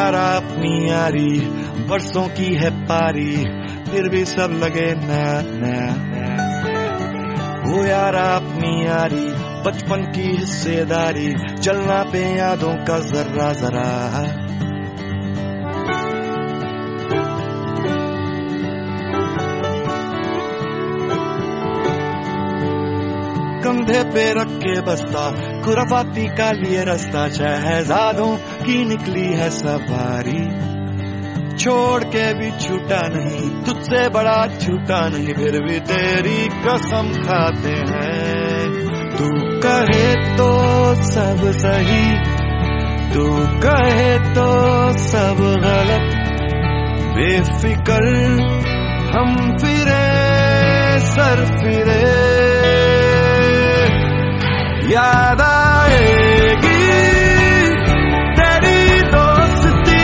यारा अपनी यारी बरसों की है पारी, फिर भी सब लगे नया नया। वो यारा अपनी यारी बचपन की हिस्सेदारी, चलना पे यादों का जरा जरा। कंधे पे रख के बस्ता खुराफाती का लिए रास्ता, शहजादों की निकली है सवारी। छोड़ के भी छूटा नहीं, तुझसे बड़ा छूटा नहीं, फिर भी तेरी कसम खाते हैं। तू कहे तो सब सही, तू कहे तो सब गलत, बेफिक्र हम फिरे सर फिरे। याद आएगी तेरी दोस्ती,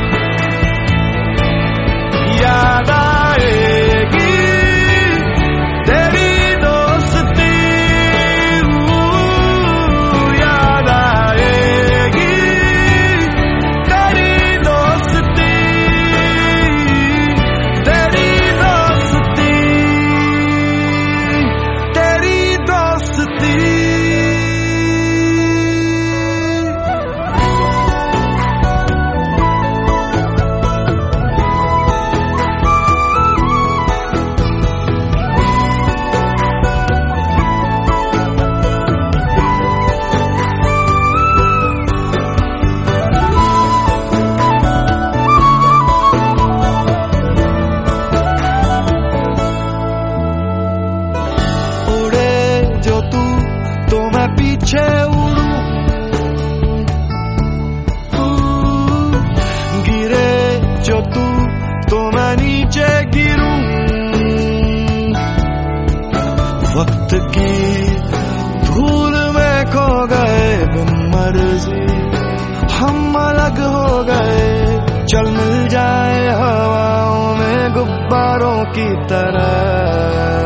याद आएगी तेरी दोस्ती, याद आएगी तेरी दोस्ती, तेरी दोस्ती, तेरी दोस्ती। पीछे उड़ूं, गिरे जो तू तो मैं नीचे गिरूं। वक्त की धूल में खो गए बिन मर्जी, हम अलग हो गए। चल मिल जाए हवाओं में गुब्बारों की तरह।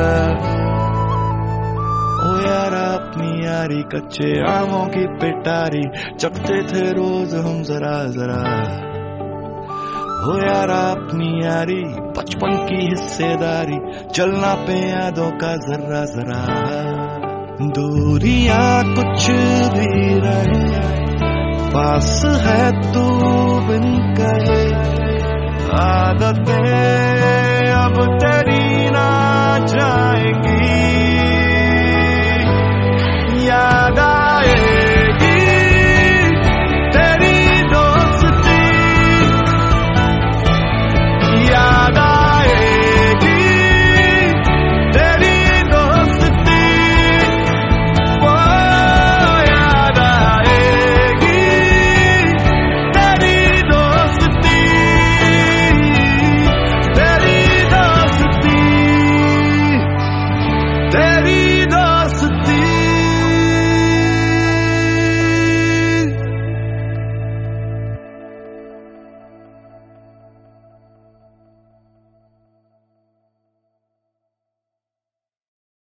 यारी कच्चे आमों की पिटारी, चखते थे रोज हम जरा जरा। हो यारा अपनी यारी बचपन की हिस्सेदारी, चलना पे यादों का जरा जरा। दूरियां कुछ भी रहे, पास है तू बिन कहे। आदतें अब तेरी ना जाएंगी, याद